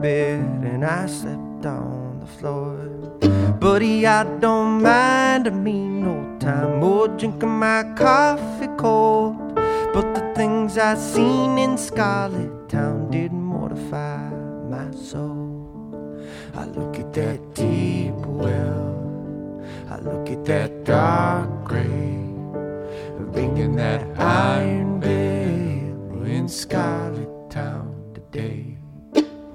bed and I slept on the floor. Buddy, I don't mind me no time or drinking my coffee cold, but the things I seen in Scarlet Town did mortify my soul. I look at that deep well, I look at that dark grave, ringing that iron bell in Scarlet Town today.